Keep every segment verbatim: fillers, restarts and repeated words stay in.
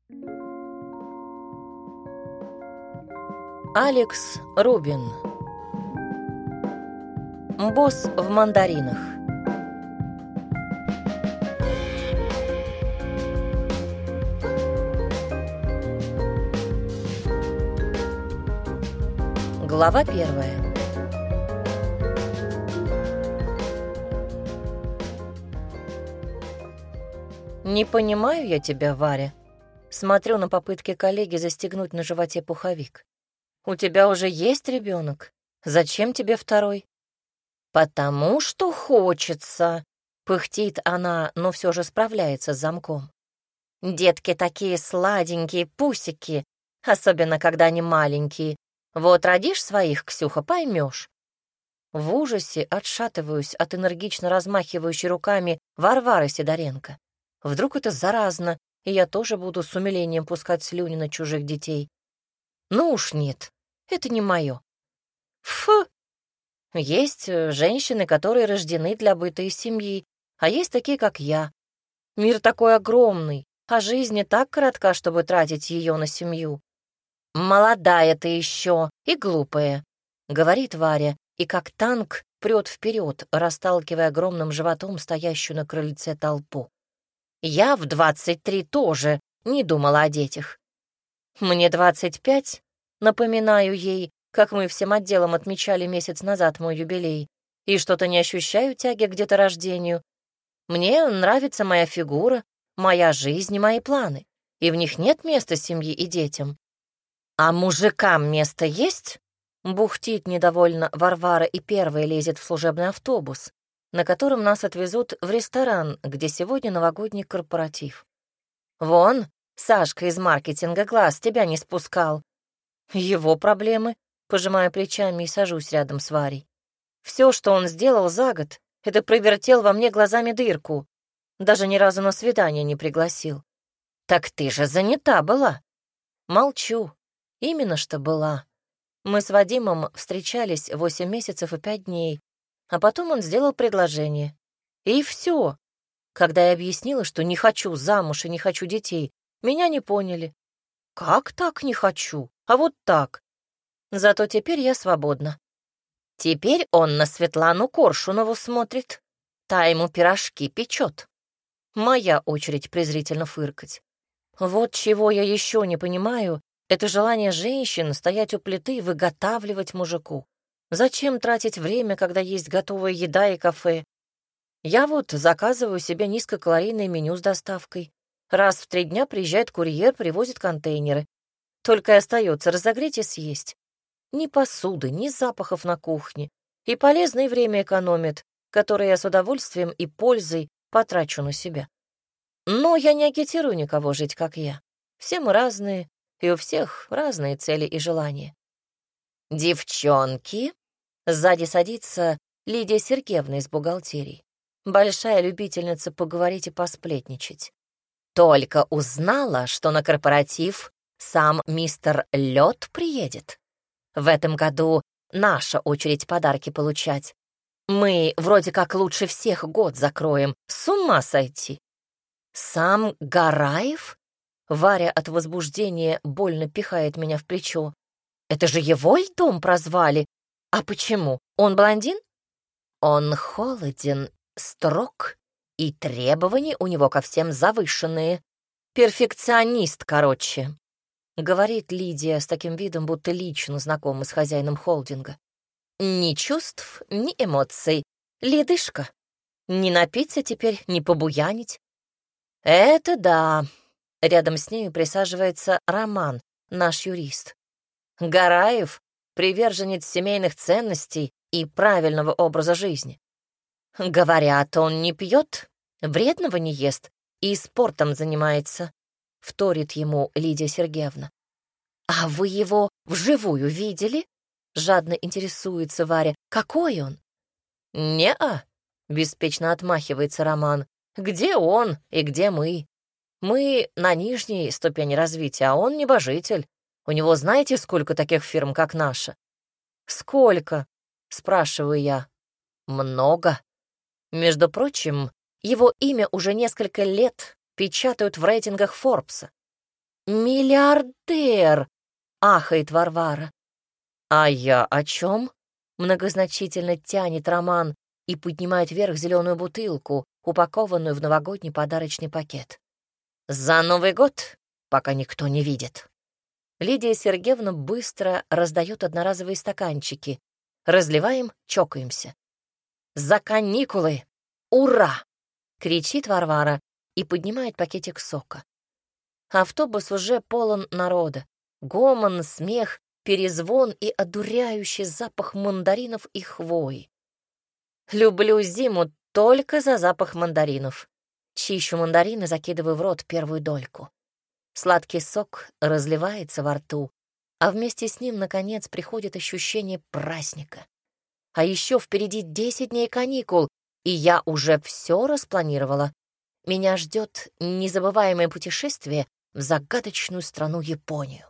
Алекс Рубин. Босс в мандаринах. Глава первая. «Не понимаю я тебя, Варя». Смотрю на попытки коллеги застегнуть на животе пуховик. «У тебя уже есть ребенок? Зачем тебе второй?» «Потому что хочется», — пыхтит она, но все же справляется с замком. «Детки такие сладенькие, пусики, особенно когда они маленькие. Вот родишь своих, Ксюха, поймешь». В ужасе отшатываюсь от энергично размахивающей руками Варвары Сидоренко. Вдруг это заразно, и я тоже буду с умилением пускать слюни на чужих детей. Ну уж нет, это не мое. Фу! Есть женщины, которые рождены для быта и семьи, а есть такие, как я. Мир такой огромный, а жизнь не так коротка, чтобы тратить ее на семью. «Молодая ты еще и глупая», — говорит Варя, и как танк прет вперед, расталкивая огромным животом стоящую на крыльце толпу. «Я в двадцать три тоже не думала о детях. Мне двадцать пять, напоминаю ей, как мы всем отделом отмечали месяц назад мой юбилей, и что-то не ощущаю тяги к деторождению. Мне нравится моя фигура, моя жизнь и мои планы, и в них нет места семье и детям. А мужикам место есть?» Бухтит недовольно Варвара и первая лезет в служебный автобус, на котором нас отвезут в ресторан, где сегодня новогодний корпоратив. «Вон, Сашка из маркетинга глаз тебя не спускал». «Его проблемы», — пожимаю плечами и сажусь рядом с Варей. «Все, что он сделал за год, это провертел во мне глазами дырку. Даже ни разу на свидание не пригласил». «Так ты же занята была». Молчу. Именно что была. Мы с Вадимом встречались восемь месяцев и пять дней, а потом он сделал предложение. И все. Когда я объяснила, что не хочу замуж и не хочу детей, меня не поняли. Как так не хочу? А вот так. Зато теперь я свободна. Теперь он на Светлану Коршунову смотрит. Та ему пирожки печет. Моя очередь презрительно фыркать. Вот чего я еще не понимаю, это желание женщин стоять у плиты и выготавливать мужику. Зачем тратить время, когда есть готовая еда и кафе? Я вот заказываю себе низкокалорийное меню с доставкой. Раз в три дня приезжает курьер, привозит контейнеры. Только и остается разогреть и съесть. Ни посуды, ни запахов на кухне. И полезное время экономит, которое я с удовольствием и пользой потрачу на себя. Но я не агитирую никого жить, как я. Все мы разные, и у всех разные цели и желания. «Девчонки!» Сзади садится Лидия Сергеевна из бухгалтерии. Большая любительница поговорить и посплетничать. «Только узнала, что на корпоратив сам мистер Лёд приедет. В этом году наша очередь подарки получать. Мы вроде как лучше всех год закроем. С ума сойти!» «Сам Гараев?» Варя от возбуждения больно пихает меня в плечо. «Это же его льдом прозвали? А почему? Он блондин?» «Он холоден, строг, и требования у него ко всем завышенные. Перфекционист, короче», — говорит Лидия с таким видом, будто лично знакома с хозяином холдинга. «Ни чувств, ни эмоций. Ледышка. Не напиться теперь, не побуянить». «Это да». Рядом с нею присаживается Роман, наш юрист. Гараев — приверженец семейных ценностей и правильного образа жизни. Говорят, он не пьет, вредного не ест и спортом занимается, — вторит ему Лидия Сергеевна. «А вы его вживую видели?» — жадно интересуется Варя. «Какой он?» «Не-а», — беспечно отмахивается Роман. «Где он и где мы? Мы на нижней ступени развития, а он небожитель. У него знаете, сколько таких фирм, как наша?» «Сколько?» — спрашиваю я. «Много. Между прочим, его имя уже несколько лет печатают в рейтингах Форбса. «Миллиардер!» — ахает Варвара. «А я о чем?» — многозначительно тянет Роман и поднимает вверх зеленую бутылку, упакованную в новогодний подарочный пакет. «За Новый год, пока никто не видит». Лидия Сергеевна быстро раздает одноразовые стаканчики. Разливаем, чокаемся. «За каникулы! Ура!» — кричит Варвара и поднимает пакетик сока. Автобус уже полон народа. Гомон, смех, перезвон и одуряющий запах мандаринов и хвои. Люблю зиму только за запах мандаринов. Чищу мандарины, закидываю в рот первую дольку. Сладкий сок разливается во рту, а вместе с ним, наконец, приходит ощущение праздника. А еще впереди десять дней каникул, и я уже все распланировала. Меня ждет незабываемое путешествие в загадочную страну Японию.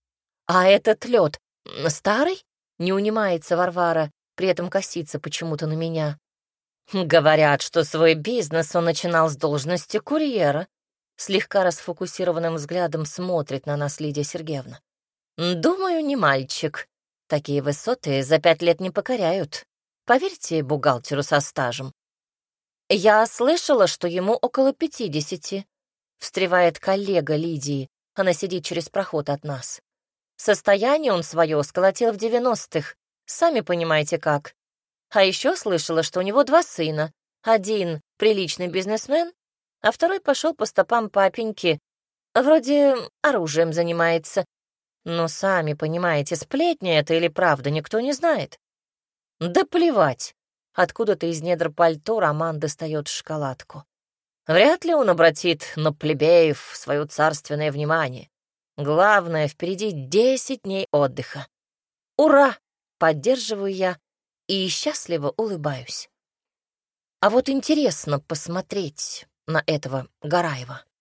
А этот лед старый? Не унимается Варвара, при этом косится почему-то на меня. Говорят, что свой бизнес он начинал с должности курьера. Слегка расфокусированным взглядом смотрит на нас Лидия Сергеевна. Думаю, не мальчик. Такие высоты за пять лет не покоряют. Поверьте бухгалтеру со стажем. Я слышала, что ему около пятидесяти. Встревает коллега Лидии. Она сидит через проход от нас. Состояние он свое сколотил в девяностых. Сами понимаете как. А еще слышала, что у него два сына. Один приличный бизнесмен, а второй пошел по стопам папеньки. Вроде оружием занимается. Но сами понимаете, сплетня это или правда, никто не знает. Да плевать. Откуда-то из недр пальто Роман достает шоколадку. Вряд ли он обратит на плебеев свое царственное внимание. Главное, впереди десять дней отдыха. Ура! Поддерживаю я и счастливо улыбаюсь. А вот интересно посмотреть на этого Гараева.